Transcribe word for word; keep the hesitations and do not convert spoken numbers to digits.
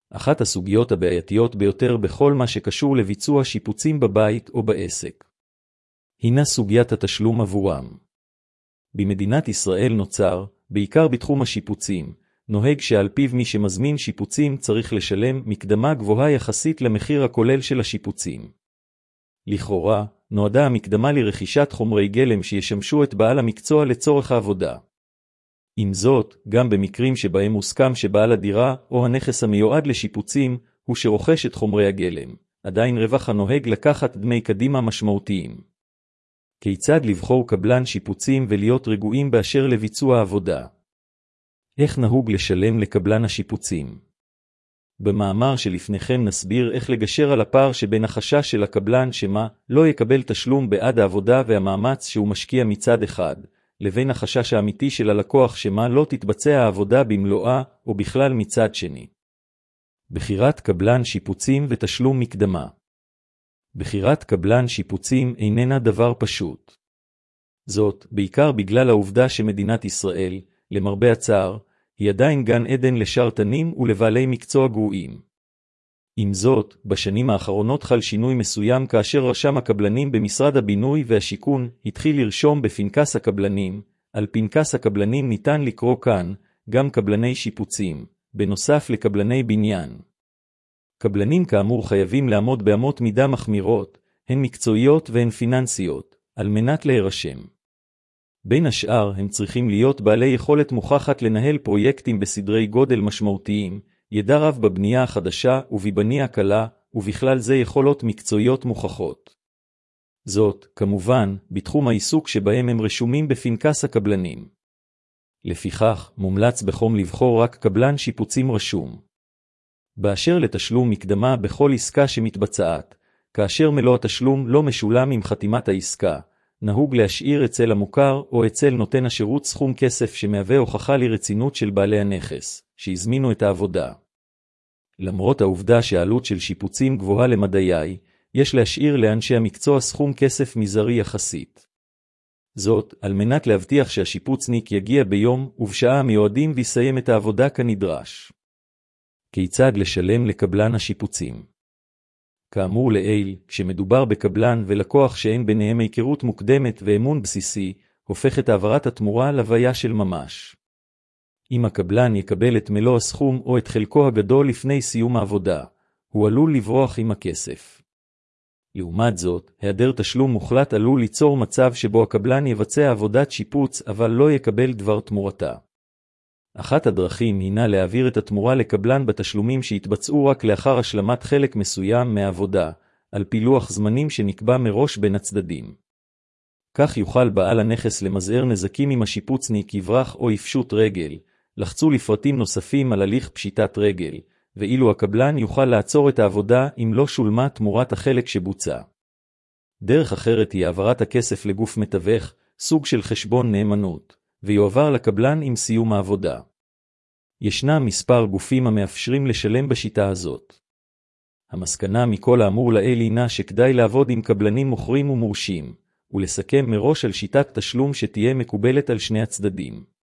אחת הסוגיות הבעייתיות ביותר בכל מה שקשור לביצוע שיפוצים בבית או בעסק הינה סוגיית התשלום עבורם. במדינת ישראל נוצר, בעיקר בתחום השיפוצים, נוהג שעל פיו מי שמזמין שיפוצים צריך לשלם מקדמה גבוהה יחסית למחיר הכולל של השיפוצים. לכאורה, נועדה המקדמה לרכישת חומרי גלם שישמשו את בעל המקצוע לצורך העבודה. עם זאת, גם במקרים שבהם הוסכם שבעל הדירה או הנכס המיועד לשיפוצים הוא שרוכש את חומרי הגלם, עדיין רווח הנוהג לקחת דמי קדימה משמעותיים. כיצד לבחור קבלן שיפוצים ולהיות רגועים באשר לביצוע העבודה? איך נהוג לשלם לקבלן השיפוצים? במאמר שלפניכם נסביר איך לגשר על הפער שבין החשש של הקבלן שמה לא יקבל תשלום בעד העבודה והמאמץ שהוא משקיע מצד אחד, לבין החשש האמיתי של הלקוח שמה לא תתבצע העבודה במלואה או בכלל מצד שני. בחירת קבלן שיפוצים ותשלום מקדמה. בחירת קבלן שיפוצים איננה דבר פשוט. זאת, בעיקר בגלל העובדה שמדינת ישראל, למרבה הצער, היא עדיין גן עדן לשרתנים ולבעלי מקצוע גרועים. עם זאת, בשנים האחרונות חל שינוי מסוים כאשר רשם הקבלנים במשרד הבינוי והשיכון התחיל לרשום בפנקס הקבלנים. על פנקס הקבלנים ניתן לקרוא כאן גם קבלני שיפוצים, בנוסף לקבלני בניין. קבלנים כאמור חייבים לעמוד באמות מידה מחמירות, הן מקצועיות והן פיננסיות, על מנת להירשם. בין השאר הם צריכים להיות בעלי יכולת מוכחת לנהל פרויקטים בסדרי גודל משמעותיים, ידע רב בבנייה החדשה ובבנייה קלה, ובכלל זה יכולות מקצועיות מוכחות. זאת, כמובן, בתחום העיסוק שבהם הם רשומים בפנקס הקבלנים. לפיכך, מומלץ בחום לבחור רק קבלן שיפוצים רשום. באשר לתשלום מקדמה בכל עסקה שמתבצעת, כאשר מלוא התשלום לא משולם עם חתימת העסקה, נהוג להשאיר אצל המוכר או אצל נותן השירות סכום כסף שמהווה הוכחה לרצינות של בעלי הנכס, שהזמינו את העבודה. למרות העובדה שהעלות של שיפוצים גבוהה למדי, יש להשאיר לאנשי המקצוע סכום כסף מזערי יחסית. זאת, על מנת להבטיח שהשיפוצניק יגיע ביום ובשעה המיועדים ויסיים את העבודה כנדרש. כיצד לשלם לקבלן השיפוצים? כאמור לעיל, כשמדובר בקבלן ולקוח שאין ביניהם היכרות מוקדמת ואמון בסיסי, הופך את העברת התמורה להוויה של ממש. אם הקבלן יקבל את מלוא הסכום או את חלקו הגדול לפני סיום העבודה, הוא עלול לברוח עם הכסף. לעומת זאת, היעדר תשלום מוחלט עלול ליצור מצב שבו הקבלן יבצע עבודת שיפוץ אבל לא יקבל דבר תמורתה. אחת הדרכים הינה להעביר את התמורה לקבלן בתשלומים שהתבצעו רק לאחר השלמת חלק מסוים מהעבודה, על פילוח זמנים שנקבע מראש בין הצדדים. כך יוכל בעל הנכס למזער נזקים אם השיפוצניק יברח או יפשוט רגל, לחצו לפרטים נוספים על הליך פשיטת רגל, ואילו הקבלן יוכל לעצור את העבודה אם לא שולמה תמורת החלק שבוצע. דרך אחרת היא העברת הכסף לגוף מתווך, סוג של חשבון נאמנות, ויועבר לקבלן עם סיום העבודה. ישנם מספר גופים המאפשרים לשלם בשיטה הזאת. המסקנה מכל האמור לעיל הינה שכדאי לעבוד עם קבלנים מוכרים ומורשים, ולסכם מראש על שיטת תשלום שתהיה מקובלת על שני הצדדים.